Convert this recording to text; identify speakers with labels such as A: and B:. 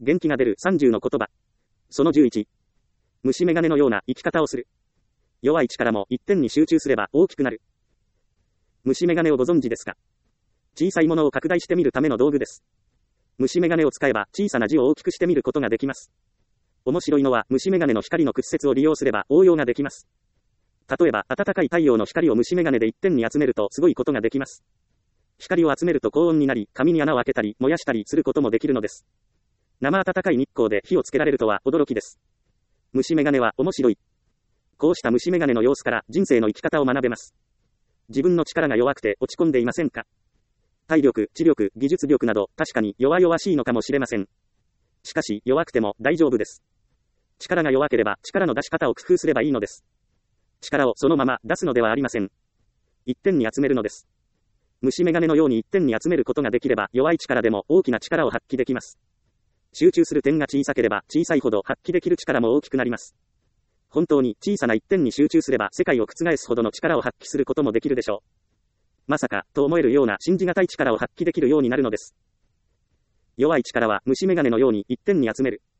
A: 元気が出る30の言葉。その11。虫眼鏡のような生き方をする。弱い力も一点に集中すれば大きくなる。虫眼鏡をご存知ですか？小さいものを拡大してみるための道具です。虫眼鏡を使えば小さな字を大きくしてみることができます。面白いのは虫眼鏡の光の屈折を利用すれば応用ができます。例えば暖かい太陽の光を虫眼鏡で一点に集めるとすごいことができます。光を集めると高温になり、紙に穴を開けたり燃やしたりすることもできるのです。生暖かい日光で火をつけられるとは驚きです。虫眼鏡は面白い。こうした虫眼鏡の様子から人生の生き方を学べます。自分の力が弱くて落ち込んでいませんか？体力、知力、技術力など確かに弱々しいのかもしれません。しかし弱くても大丈夫です。力が弱ければ力の出し方を工夫すればいいのです。力をそのまま出すのではありません。一点に集めるのです。虫眼鏡のように一点に集めることができれば弱い力でも大きな力を発揮できます。集中する点が小さければ小さいほど発揮できる力も大きくなります。本当に小さな一点に集中すれば世界を覆すほどの力を発揮することもできるでしょう。まさかと思えるような信じがたい力を発揮できるようになるのです。弱い力は虫眼鏡のように一点に集める。